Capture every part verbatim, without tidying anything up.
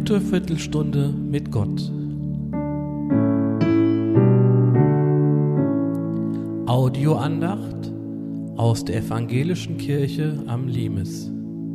gute Viertelstunde mit Gott. Audioandacht aus der Evangelischen Kirche am Limes.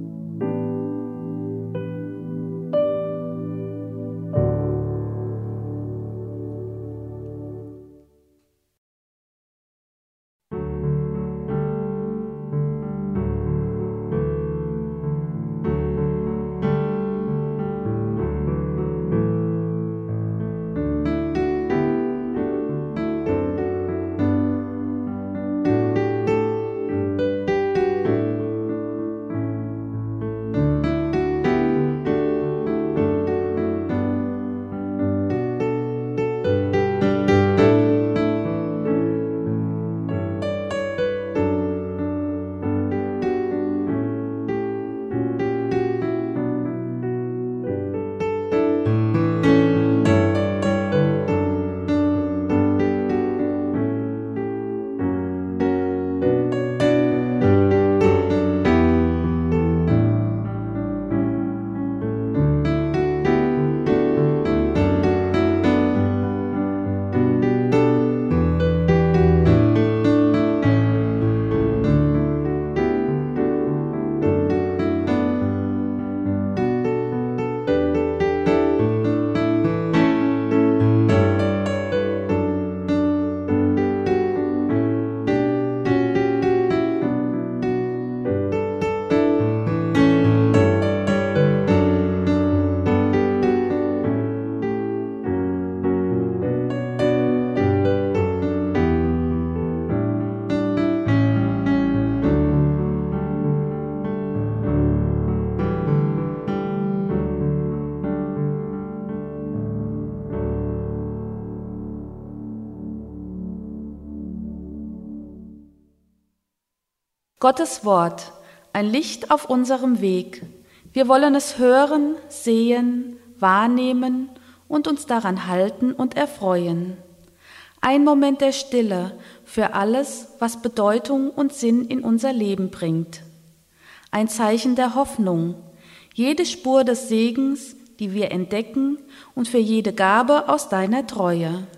Gottes Wort, ein Licht auf unserem Weg. Wir wollen es hören, sehen, wahrnehmen und uns daran halten und erfreuen. Ein Moment der Stille für alles, was Bedeutung und Sinn in unser Leben bringt. Ein Zeichen der Hoffnung, jede Spur des Segens, die wir entdecken, und für jede Gabe aus deiner Treue.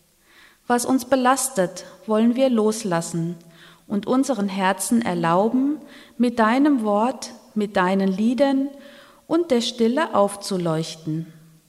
Was uns belastet, wollen wir loslassen und unseren Herzen erlauben, mit deinem Wort, mit deinen Liedern und der Stille aufzuleuchten.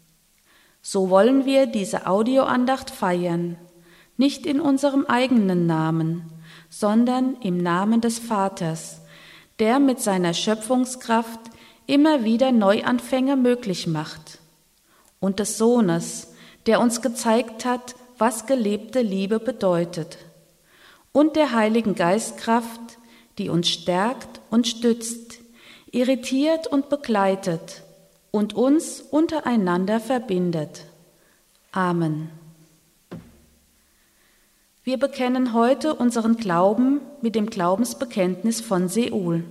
So wollen wir diese Audioandacht feiern, nicht in unserem eigenen Namen, sondern im Namen des Vaters, der mit seiner Schöpfungskraft immer wieder Neuanfänge möglich macht, und des Sohnes, der uns gezeigt hat, was gelebte Liebe bedeutet, und der Heiligen Geistkraft, die uns stärkt und stützt, irritiert und begleitet und uns untereinander verbindet. Amen. Wir bekennen heute unseren Glauben mit dem Glaubensbekenntnis von Seul.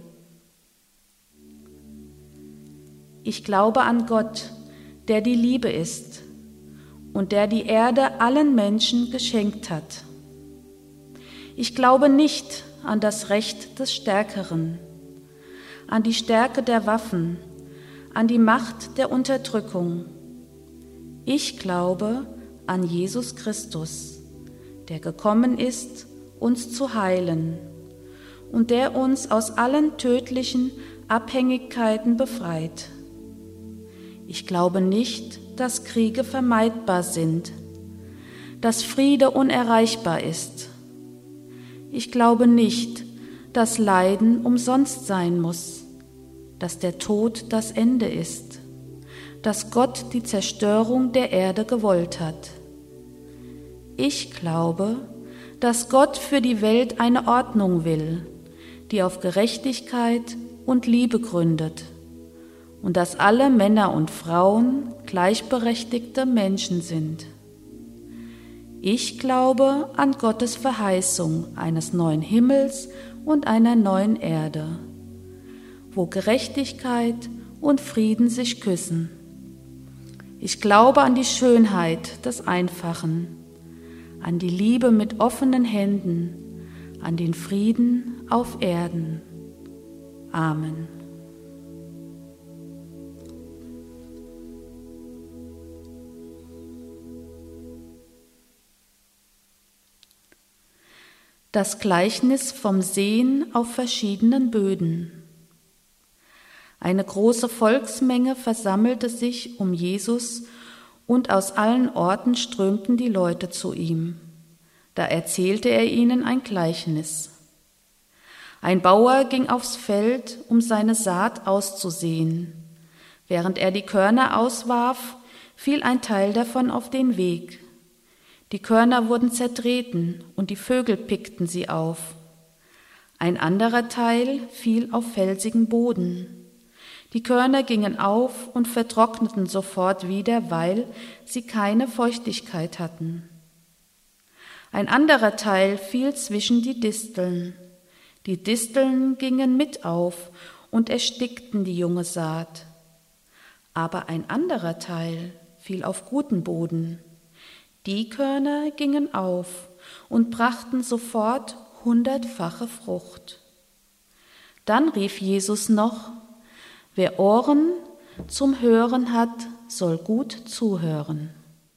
Ich glaube an Gott, der die Liebe ist und der die Erde allen Menschen geschenkt hat. Ich glaube nicht an das Recht des Stärkeren, an die Stärke der Waffen, an die Macht der Unterdrückung. Ich glaube an Jesus Christus, der gekommen ist, uns zu heilen und der uns aus allen tödlichen Abhängigkeiten befreit. Ich glaube nicht, dass Kriege vermeidbar sind, dass Friede unerreichbar ist. Ich glaube nicht, dass Leiden umsonst sein muss, dass der Tod das Ende ist, dass Gott die Zerstörung der Erde gewollt hat. Ich glaube, dass Gott für die Welt eine Ordnung will, die auf Gerechtigkeit und Liebe gründet, und dass alle Männer und Frauen gleichberechtigte Menschen sind. Ich glaube an Gottes Verheißung eines neuen Himmels und einer neuen Erde, wo Gerechtigkeit und Frieden sich küssen. Ich glaube an die Schönheit des Einfachen, an die Liebe mit offenen Händen, an den Frieden auf Erden. Amen. Das Gleichnis vom Säen auf verschiedenen Böden. Eine große Volksmenge versammelte sich um Jesus und aus allen Orten strömten die Leute zu ihm. Da erzählte er ihnen ein Gleichnis. Ein Bauer ging aufs Feld, um seine Saat auszusäen. Während er die Körner auswarf, fiel ein Teil davon auf den Weg. Die Körner wurden zertreten und die Vögel pickten sie auf. Ein anderer Teil fiel auf felsigen Boden. Die Körner gingen auf und vertrockneten sofort wieder, weil sie keine Feuchtigkeit hatten. Ein anderer Teil fiel zwischen die Disteln. Die Disteln gingen mit auf und erstickten die junge Saat. Aber ein anderer Teil fiel auf guten Boden. Die Körner gingen auf und brachten sofort hundertfache Frucht. Dann rief Jesus noch: Wer Ohren zum Hören hat, soll gut zuhören.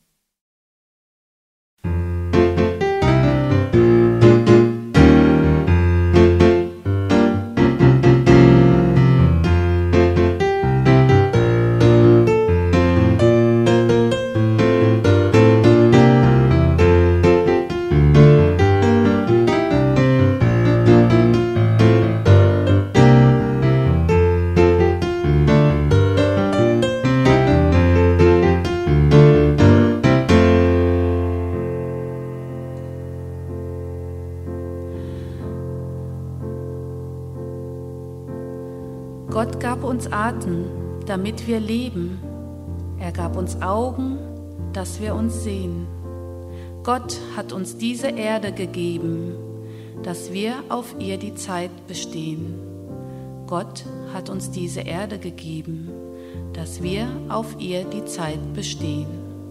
Gott gab uns Atem, damit wir leben. Er gab uns Augen, dass wir uns sehen. Gott hat uns diese Erde gegeben, dass wir auf ihr die Zeit bestehen. Gott hat uns diese Erde gegeben, dass wir auf ihr die Zeit bestehen.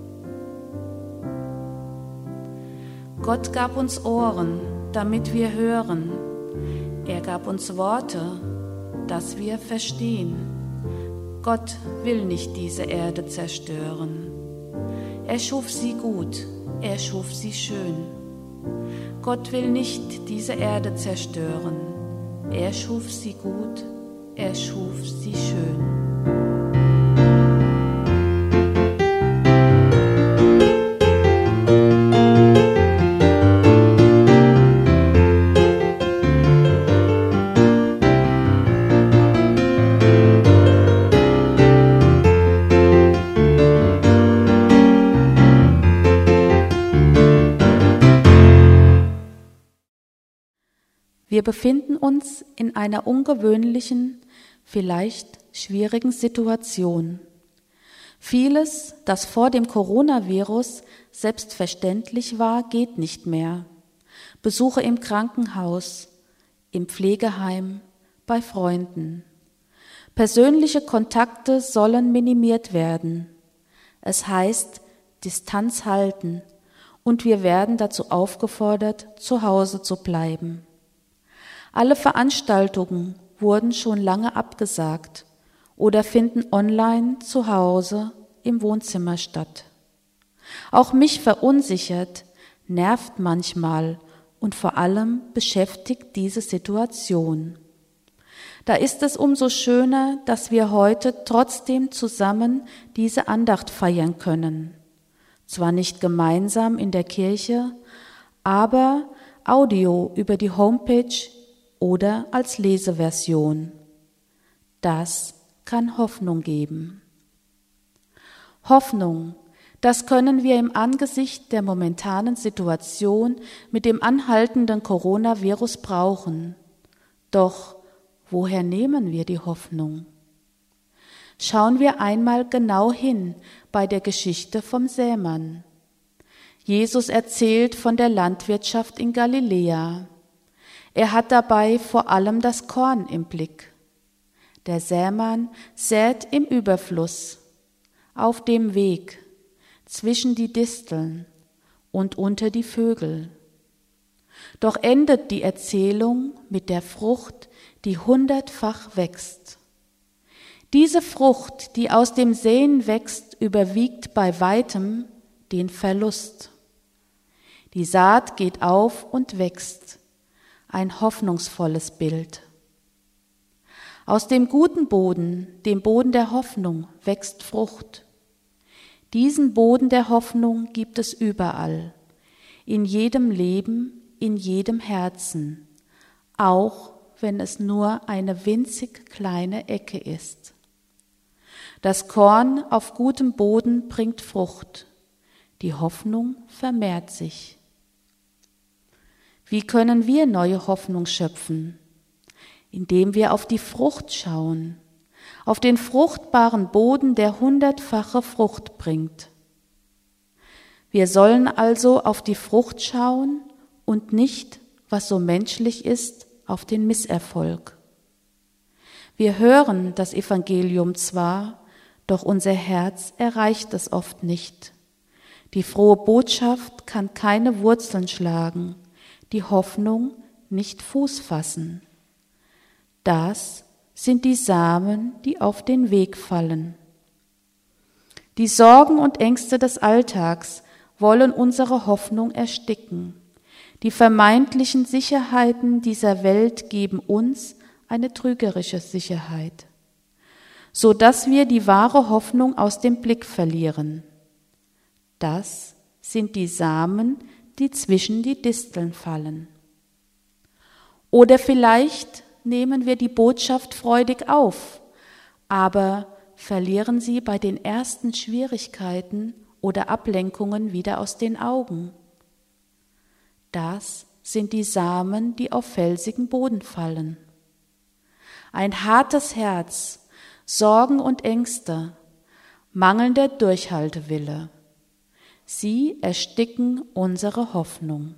Gott gab uns Ohren, damit wir hören. Er gab uns Worte, dass wir verstehen. Gott will nicht diese Erde zerstören. Er schuf sie gut, er schuf sie schön. Gott will nicht diese Erde zerstören. Er schuf sie gut, er schuf sie schön. Wir befinden uns in einer ungewöhnlichen, vielleicht schwierigen Situation. Vieles, das vor dem Coronavirus selbstverständlich war, geht nicht mehr. Besuche im Krankenhaus, im Pflegeheim, bei Freunden. Persönliche Kontakte sollen minimiert werden. Es heißt, Distanz halten, und wir werden dazu aufgefordert, zu Hause zu bleiben. Alle Veranstaltungen wurden schon lange abgesagt oder finden online zu Hause im Wohnzimmer statt. Auch mich verunsichert, nervt manchmal und vor allem beschäftigt diese Situation. Da ist es umso schöner, dass wir heute trotzdem zusammen diese Andacht feiern können. Zwar nicht gemeinsam in der Kirche, aber Audio über die Homepage oder als Leseversion. Das kann Hoffnung geben. Hoffnung, das können wir im Angesicht der momentanen Situation mit dem anhaltenden Coronavirus brauchen. Doch woher nehmen wir die Hoffnung? Schauen wir einmal genau hin bei der Geschichte vom Sämann. Jesus erzählt von der Landwirtschaft in Galiläa. Er hat dabei vor allem das Korn im Blick. Der Sämann sät im Überfluss, auf dem Weg, zwischen die Disteln und unter die Vögel. Doch endet die Erzählung mit der Frucht, die hundertfach wächst. Diese Frucht, die aus dem Säen wächst, überwiegt bei weitem den Verlust. Die Saat geht auf und wächst. ein hoffnungsvolles Bild. Aus dem guten Boden, dem Boden der Hoffnung, wächst Frucht. Diesen Boden der Hoffnung gibt es überall, in jedem Leben, in jedem Herzen, auch wenn es nur eine winzig kleine Ecke ist. Das Korn auf gutem Boden bringt Frucht, die Hoffnung vermehrt sich. Wie können wir neue Hoffnung schöpfen? Indem wir auf die Frucht schauen, auf den fruchtbaren Boden, der hundertfache Frucht bringt. Wir sollen also auf die Frucht schauen und nicht, was so menschlich ist, auf den Misserfolg. Wir hören das Evangelium zwar, doch unser Herz erreicht es oft nicht. Die frohe Botschaft kann keine Wurzeln schlagen, die Hoffnung nicht Fuß fassen. Das sind die Samen, die auf den Weg fallen. Die Sorgen und Ängste des Alltags wollen unsere Hoffnung ersticken. Die vermeintlichen Sicherheiten dieser Welt geben uns eine trügerische Sicherheit, so dass wir die wahre Hoffnung aus dem Blick verlieren. Das sind die Samen, die zwischen die Disteln fallen. Oder vielleicht nehmen wir die Botschaft freudig auf, aber verlieren sie bei den ersten Schwierigkeiten oder Ablenkungen wieder aus den Augen. Das sind die Samen, die auf felsigen Boden fallen. Ein hartes Herz, Sorgen und Ängste, mangelnder Durchhaltewille. Sie ersticken unsere Hoffnung.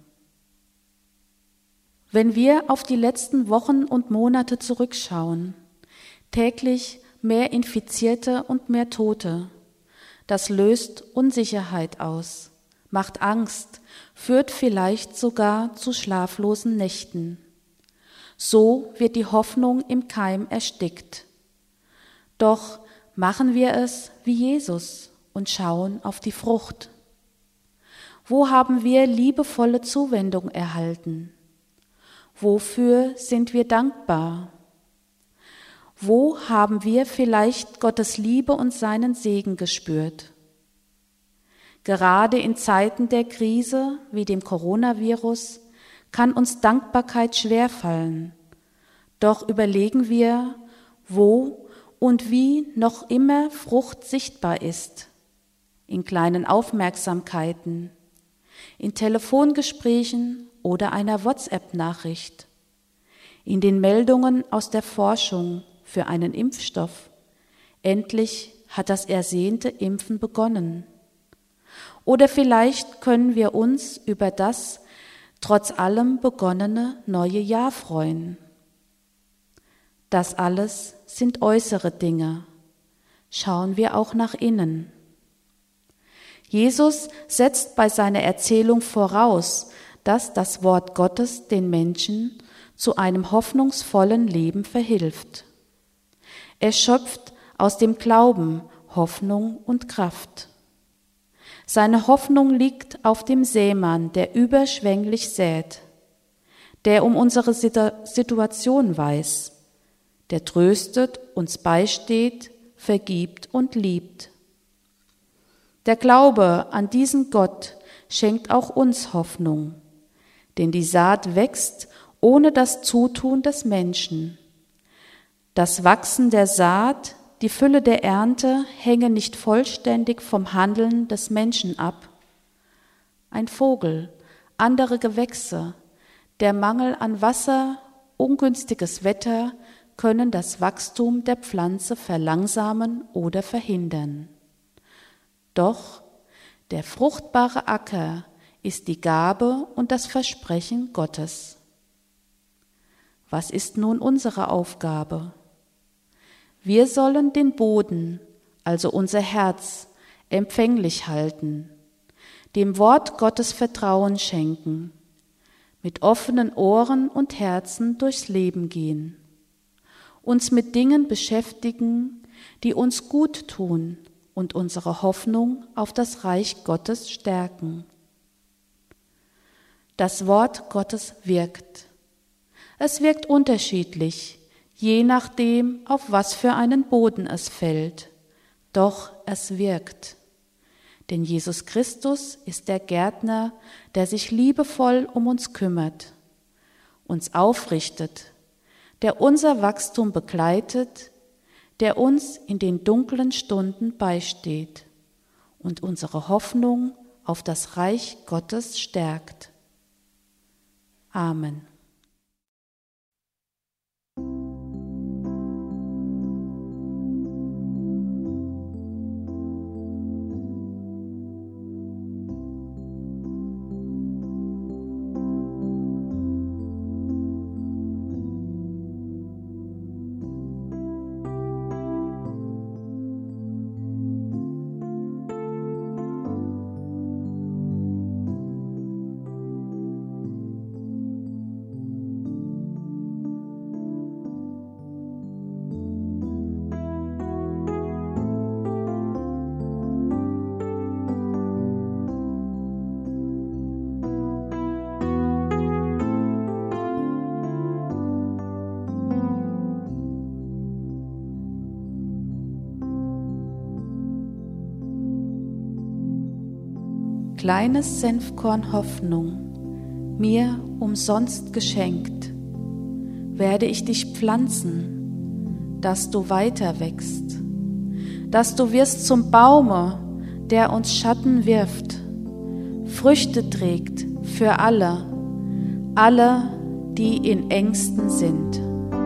Wenn wir auf die letzten Wochen und Monate zurückschauen, täglich mehr Infizierte und mehr Tote, das löst Unsicherheit aus, macht Angst, führt vielleicht sogar zu schlaflosen Nächten. So wird die Hoffnung im Keim erstickt. Doch machen wir es wie Jesus und schauen auf die Frucht. Wo haben wir liebevolle Zuwendung erhalten? Wofür sind wir dankbar? Wo haben wir vielleicht Gottes Liebe und seinen Segen gespürt? Gerade in Zeiten der Krise wie dem Coronavirus kann uns Dankbarkeit schwerfallen. Doch überlegen wir, wo und wie noch immer Frucht sichtbar ist. In kleinen Aufmerksamkeiten, in Telefongesprächen oder einer WhatsApp-Nachricht, in den Meldungen aus der Forschung für einen Impfstoff. Endlich hat das ersehnte Impfen begonnen. Oder vielleicht können wir uns über das trotz allem begonnene neue Jahr freuen. Das alles sind äußere Dinge. Schauen wir auch nach innen. Jesus setzt bei seiner Erzählung voraus, dass das Wort Gottes den Menschen zu einem hoffnungsvollen Leben verhilft. Er schöpft aus dem Glauben Hoffnung und Kraft. Seine Hoffnung liegt auf dem Sämann, der überschwänglich sät, der um unsere Situation weiß, der tröstet, uns beisteht, vergibt und liebt. Der Glaube an diesen Gott schenkt auch uns Hoffnung, denn die Saat wächst ohne das Zutun des Menschen. Das Wachsen der Saat, die Fülle der Ernte hängen nicht vollständig vom Handeln des Menschen ab. Ein Vogel, andere Gewächse, der Mangel an Wasser, ungünstiges Wetter können das Wachstum der Pflanze verlangsamen oder verhindern. Doch der fruchtbare Acker ist die Gabe und das Versprechen Gottes. Was ist nun unsere Aufgabe? Wir sollen den Boden, also unser Herz, empfänglich halten, dem Wort Gottes Vertrauen schenken, mit offenen Ohren und Herzen durchs Leben gehen, uns mit Dingen beschäftigen, die uns gut tun und unsere Hoffnung auf das Reich Gottes stärken. Das Wort Gottes wirkt. Es wirkt unterschiedlich, je nachdem, auf was für einen Boden es fällt. Doch es wirkt. Denn Jesus Christus ist der Gärtner, der sich liebevoll um uns kümmert, uns aufrichtet, der unser Wachstum begleitet, der uns in den dunklen Stunden beisteht und unsere Hoffnung auf das Reich Gottes stärkt. Amen. Kleines Senfkorn Hoffnung, mir umsonst geschenkt, werde ich dich pflanzen, dass du weiter wächst, dass du wirst zum Baume, der uns Schatten wirft, Früchte trägt für alle, alle, die in Ängsten sind.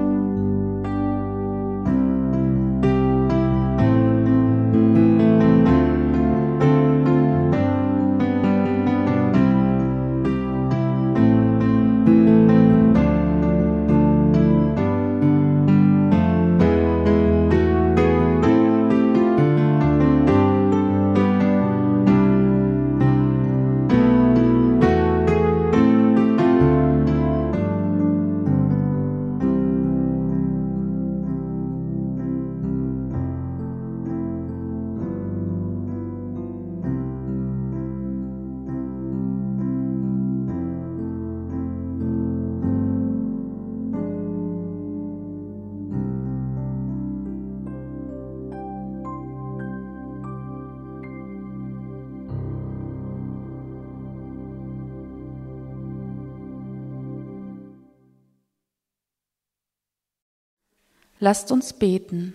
Lasst uns beten.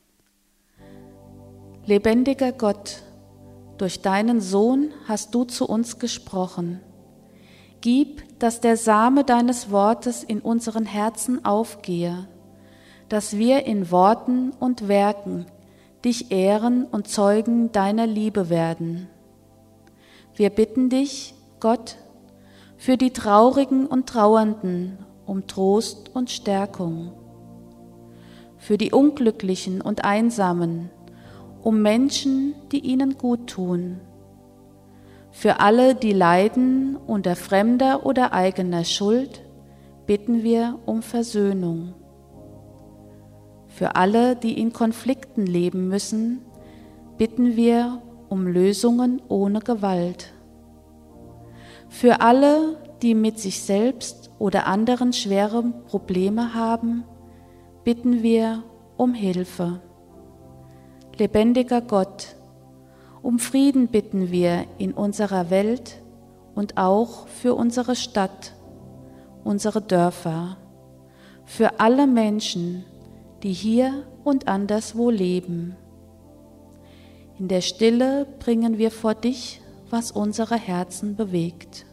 Lebendiger Gott, durch deinen Sohn hast du zu uns gesprochen. Gib, dass der Same deines Wortes in unseren Herzen aufgehe, dass wir in Worten und Werken dich ehren und Zeugen deiner Liebe werden. Wir bitten dich, Gott, für die Traurigen und Trauernden um Trost und Stärkung, für die Unglücklichen und Einsamen, um Menschen, die ihnen gut tun, für alle, die leiden unter fremder oder eigener Schuld, bitten wir um Versöhnung. Für alle, die in Konflikten leben müssen, bitten wir um Lösungen ohne Gewalt. Für alle, die mit sich selbst oder anderen schwere Probleme haben, bitten wir um Hilfe. Lebendiger Gott, um Frieden bitten wir in unserer Welt und auch für unsere Stadt, unsere Dörfer, für alle Menschen, die hier und anderswo leben. In der Stille bringen wir vor dich, was unsere Herzen bewegt.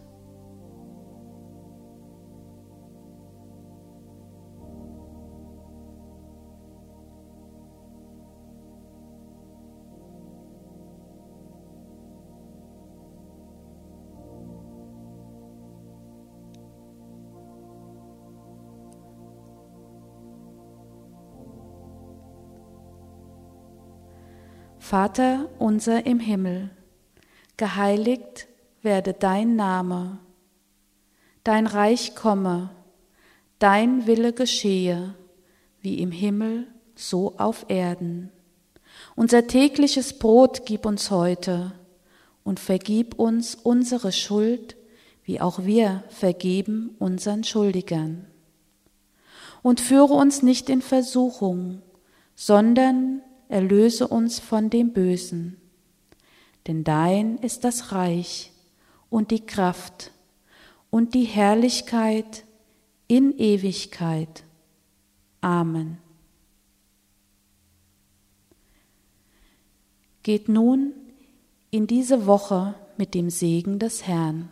Vater unser im Himmel, geheiligt werde dein Name, dein Reich komme, dein Wille geschehe, wie im Himmel, so auf Erden. Unser tägliches Brot gib uns heute und vergib uns unsere Schuld, wie auch wir vergeben unseren Schuldigern. und führe uns nicht in Versuchung, sondern erlöse uns von dem Bösen. Denn dein ist das Reich und die Kraft und die Herrlichkeit in Ewigkeit. Amen. Geht nun in diese Woche mit dem Segen des Herrn.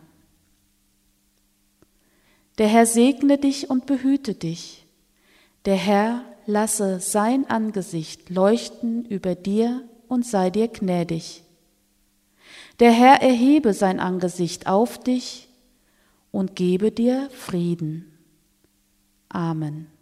Der Herr segne dich und behüte dich. Der Herr lasse sein Angesicht leuchten über dir und sei dir gnädig. Der Herr erhebe sein Angesicht auf dich und gebe dir Frieden. Amen.